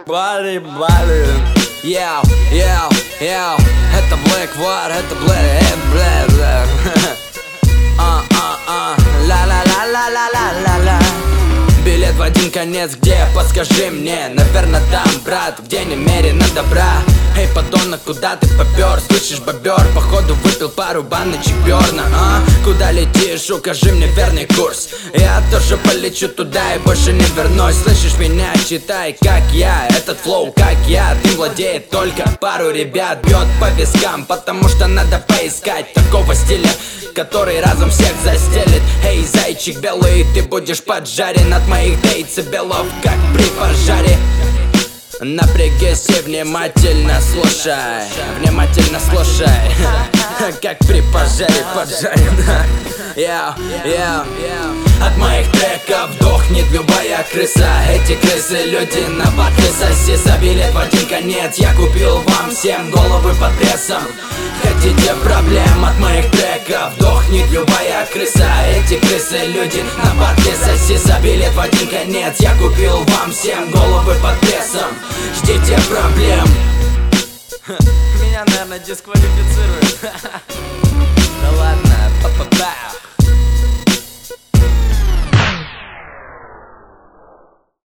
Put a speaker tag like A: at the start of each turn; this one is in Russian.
A: Бали, йоу, йоу, йоу. Это Blackwater, это Black, ла-ла-ла-ла-ла-ла-ла-ла. Билет в один конец, где, подскажи мне? Наверно там, брат, где немерено добра. Эй, подонок, куда ты попер? Слышишь, бобер, походу выпил пару баночек берна, а? Куда летишь? Укажи мне верный курс. Я тоже полечу туда и больше не вернусь. Слышишь меня? Читай, как я. Этот флоу, как я. Ты владеет только пару ребят. Бьет по вискам, потому что надо поискать такого стиля, который разом всех застелит. Эй, зайчик белый, ты будешь поджарен от моих децибелов, как при пожаре. Напрягись и внимательно слушай, внимательно слушай, как при пожаре поджарен. От моих треков дохнет любая крыса. Эти крысы люди на баке, соси за билет в один конец. Я купил вам всем головы под прессом. Хотите проблем? От моих треков дохнет любая крыса. Эти крысы люди на баке, соси за билет в один конец. Я купил вам всем головы под прессом. Ждите проблем.
B: Меня, наверное, дисквалифицируют.
A: Да ладно, па-па-па.